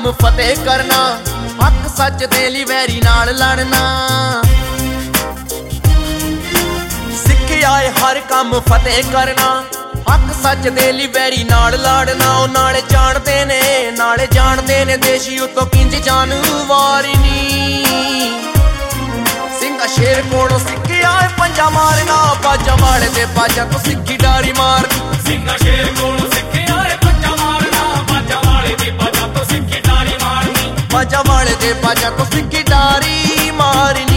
ਕੰਮ ਫਤਿਹ ਕਰਨਾ, ਹੱਕ ਸੱਚ ਦੇ ਲਈ ਵੈਰੀ ਨਾਲ ਲੜਨਾ। ਸਿੱਖਿਆ ਏ ਹਰ ਕੰਮ ਫਤਿਹ ਕਰਨਾ, ਹੱਕ ਸੱਚ ਦੇ ਲਈ ਵੈਰੀ ਨਾਲ ਲੜਨਾ। ਉਹ ਨਾਲੇ ਜਾਣਦੇ ਨੇ ਦੇਸ਼ੀ ਉਤੋਂ ਕਿੰਜ ਜਾਨਵਾਰ ਨੀ। ਸਿੰਘਾ ਸ਼ੇਰ ਕੋਲੋਂ ਸਿੱਖਿਆ ਏ ਪੰਜਾ ਮਾਰਨਾ, ਬਾਜਾਂ ਵਾਲੇ ਦੇ ਬਾਜਾਂ ਤੋਂ ਸਿੱਖੀ ਡਾਰੀ ਮਾਰਨੀ। ਸਿੰਘਾ ਸ਼ੇਰ ਕੋਲੋਂ ਸਿੱਖਿਆ ਏ ਪੰਜਾ ਮਾਰਨਾ, ਬਾਜਾਂ ਵਾਲੇ ਦੇ ਬਾਜਾਂ ਤੋਂ ਸਿੱਖੀ ਡਾਰੀ ਮਾਰਨੀ। ਬਾਜਾਂ ਵਾਲੇ ਦੇ ਬਾਜਾਂ ਤੋਂ ਸਿੱਖੀ ਡਾਰੀ ਮਾਰਨੀ।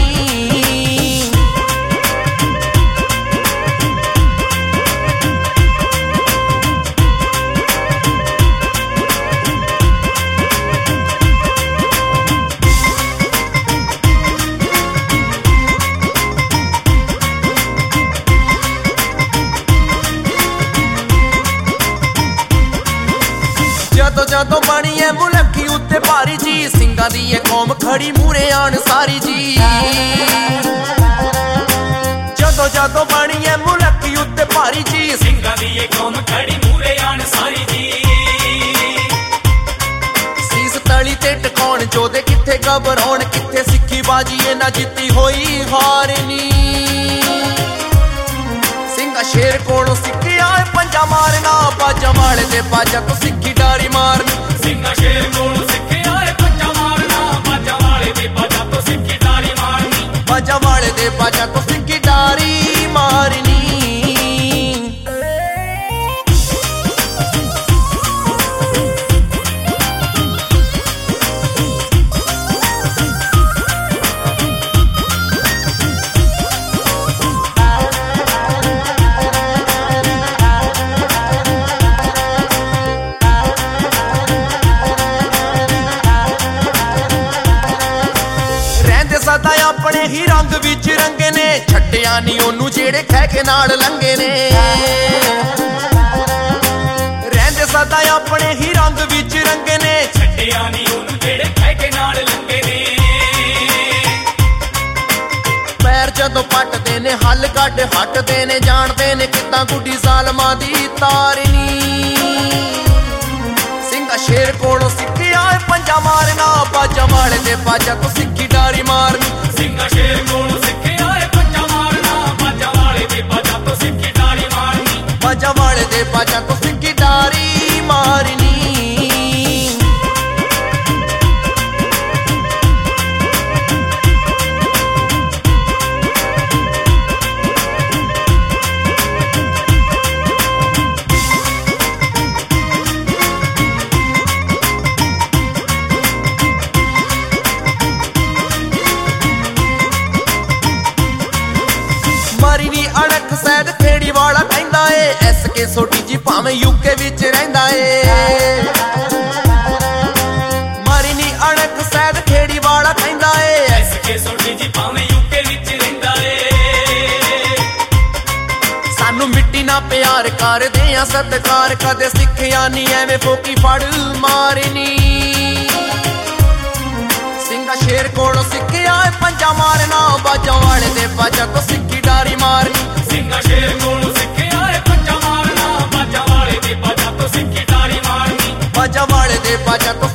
ਜਦੋਂ ਬਣੀ ਐ ਮੁਲਕੀ ਉੱਤੇ ਭਾਰੀ ਜੀ, ਸਿੰਘਾਂ ਦੀ ਇਹ ਕੌਮ ਖੜੀ ਮੂਰੇ ਆਣ ਸਾਰੀ ਜੀ। ਜਦੋਂ ਬਣੀ ਐ ਮੁਲਕੀ ਉੱਤੇ ਭਾਰੀ ਜੀ, ਸਿੰਘਾਂ ਦੀ ਇਹ ਕੌਮ ਖੜੀ ਮੂਰੇ ਆਣ ਸਾਰੀ ਜੀ। ਸੀਸ ਤਲੀ ਤੇ ਟਿਕਾਉਣ ਜੋਦੇ ਕਿੱਥੇ ਘਬਰਾਉਣ, ਕਿੱਥੇ ਸਿੱਖੀ ਬਾਜੀ ਇਹ ਨਾ ਜਿੱਤੀ ਹੋਈ ਹਾਰ ਨੀ। ਸਿੰਘਾ ਸ਼ੇਰ ਕੋਲੋਂ ਸਿੱਖਿਆ ਏ ਪੰਜਾ ਮਾਰਨਾ, ਬਾਜਾਂ ਵਾਲੇ ਦੇ ਬਾਜਾਂ ਤੋਂ ਸਿੱਖੀ ਡਾਰੀ ਮਾਰਨੀ। ਸਿੰਘਾ ਸ਼ੇਰ ਕੋਲੋਂ ਸਿੱਖਿਆ ਏ ਪੰਜਾ ਮਾਰਨਾ, ਬਾਜਾਂ ਵਾਲੇ ਦੇ ਬਾਜਾਂ ਤੋਂ ਸਿੱਖੀ ਡਾਰੀ ਮਾਰਨੀ। ਬਾਜਾਂ ਵਾਲੇ ਦੇ ਬਾਜਾਂ ਤੋਂ ਸਿੱਖੀ ਡਾਰੀ ਮਾਰਨੀ। ਸਦਾ ਆਪਣੇ ਹੀ ਰੰਗ ਵਿੱਚ ਰੰਗੇ ਨੇ, ਛੱਡਿਆ ਨੀ ਉਹਨੂੰ ਜਿਹੜੇ ਖਹਿ ਕੇ ਨਾਲ ਲੰਗੇ ਨੇ। ਰਹਿੰਦੇ ਸਦਾ ਆਪਣੇ ਹੀ ਰੰਗ ਵਿੱਚ ਰੰਗੇ ਨੇ, ਛੱਡਿਆ ਨੀ ਉਹਨੂੰ ਜਿਹੜੇ ਖਹਿ ਕੇ ਨਾਲ ਲੰਗੇ ਨੇ। ਪੈਰ ਜਦੋਂ ਪੱਟਦੇ ਨੇ ਹੱਲ ਕੱਢ ਹਟਦੇ ਨੇ, ਜਾਣਦੇ ਨੇ ਕਿੱਦਾਂ ਗੁੱਡੀ ਜ਼ਾਲਮਾਂ ਦੀ ਤਾਰਨੀ। ਸਿੰਘਾ ਸ਼ੇਰ ਕੋਲੋਂ ਸਿੱਖਿਆ ਏ ਪੰਜਾ ਮਾਰਨਾ, ਬਾਜਾਂ ਵਾਲੇ ਦੇ ਬਾਜਾਂ ਤੋਂ ਸਿੱਖੀ ਡਾਰੀ ਮਾਰਨੀ। ਸਿੰਘਾ ਸ਼ੇਰ ਕੋਲੋਂ ਸਿੱਖਿਆ ਏ ਪੰਜਾ ਮਾਰਨਾ, ਬਾਜਾਂ ਵਾਲੇ ਦੇ ਬਾਜਾਂ ਤੋਂ ਸਿੱਖੀ ਡਾਰੀ ਮਾਰਨੀ। ਬਾਜਾਂ ਵਾਲੇ ਦੇ ਬਾਜਾਂ ਤੋਂ ਸਿੱਖੀ ਡਾਰੀ ਮਾਰਨੀ। ਮਾਰੀ ਨੀ ਅਣਖ ਸੈਦ ਖੇੜੀ ਵਾਲਾ ਕਹਿੰਦਾ ਏ, SK ਸੋਢੀ ਜੀ ਭਾਵੇਂ UK ਵਿੱਚ ਰਹਿੰਦਾ ਏ। ਮਾਰੀ ਨੀ ਅਣਖ ਸੈਦ ਖੇੜੀ ਵਾਲਾ ਕਹਿੰਦਾ ਏ, SK ਸੋਢੀ ਜੀ ਭਾਵੇਂ UK ਵਿੱਚ ਰਹਿੰਦਾ ਏ। ਸਾਨੂੰ ਮਿੱਟੀ ਨਾਲ ਪਿਆਰ ਕਰਦੇ ਆ ਸਤਿਕਾਰ, ਕਦੇ ਸਿੱਖਿਆ ਨੀ ਐਵੇਂ ਫੋਕੀ ਫੜ ਮਾਰਨੀ। ਸਿੰਘਾ ਸ਼ੇਰ ਕੋਲੋਂ ਸਿੱਖਿਆ ਏ ਪੰਜਾ ਮਾਰਨਾ, ਬਾਜਾਂ ਵਾਲੇ ਦੇ ਬਾਜਾਂ ਤੋਂ ਸਿੱਖੀ ਡਾਰੀ ਮਾਰਨੀ। ਸਿੰਘਾ ਸ਼ੇਰ ਕੋਲੋਂ ਸਿੱਖਿਆ ਏ ਪੰਜਾ ਮਾਰਨਾ, ਬਾਜਾਂ ਵਾਲੇ ਦੇ ਬਾਜਾਂ ਤੋਂ ਸਿੱਖੀ ਡਾਰੀ ਮਾਰਨੀ। ਬਾਜਾਂ ਵਾਲੇ ਦੇ ਬਾਜਾਂ ਤੋਂ